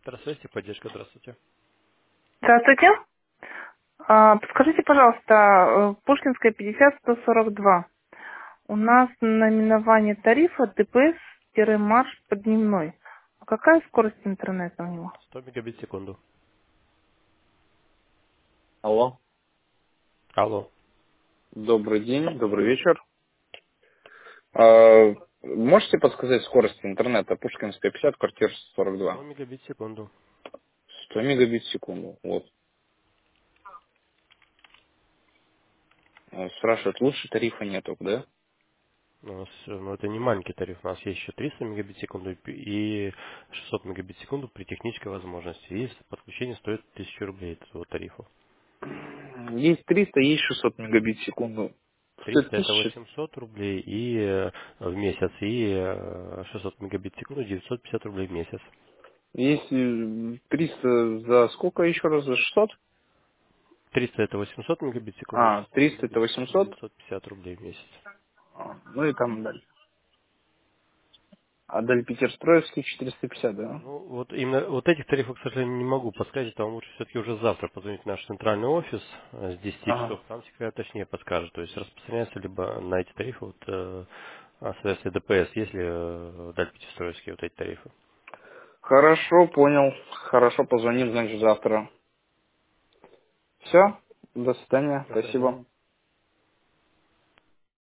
Центр связи, поддержка, здравствуйте. Здравствуйте. Подскажите, пожалуйста, Пушкинская 50-142. У нас наименование тарифа ДПС-марш подневной. А какая скорость интернета у него? 100 мегабит в секунду. Алло, Алло. добрый день, добрый вечер. А, можете подсказать скорость интернета? Пушкинская 50, квартира 100 42. мегабит в секунду. 100 мегабит в секунду. Вот. Спрашивают, лучше тарифа нету, да? Ну, это не маленький тариф. У нас есть еще 300 мегабит в секунду и 600 мегабит в секунду при технической возможности. И подключение стоит 1000 рублей этого тарифа. Есть 300, есть 600 мегабит в секунду. Стоит 300 это 1000. 800 рублей в месяц, и 600 мегабит в секунду 950 рублей в месяц. Есть 300 за сколько еще раз? За 600? 300 это 800 мегабит в секунду, А, 600 300 это мегабит в секунду 800. 950 рублей в месяц. Ну и там дальше. А далее Питерстроевский 450, да? Ну, вот именно вот этих тарифов, к сожалению, не могу подсказать, вам лучше все-таки уже завтра позвонить в наш центральный офис с 10 Ага. часов, там секретарь точнее подскажет, то есть распространяется либо на эти тарифы, вот, соответственно, ДПС, если Дальпетевстроевские вот эти тарифы. Хорошо, понял. Хорошо, позвоним, значит, завтра. Все. До свидания. До свидания. Спасибо.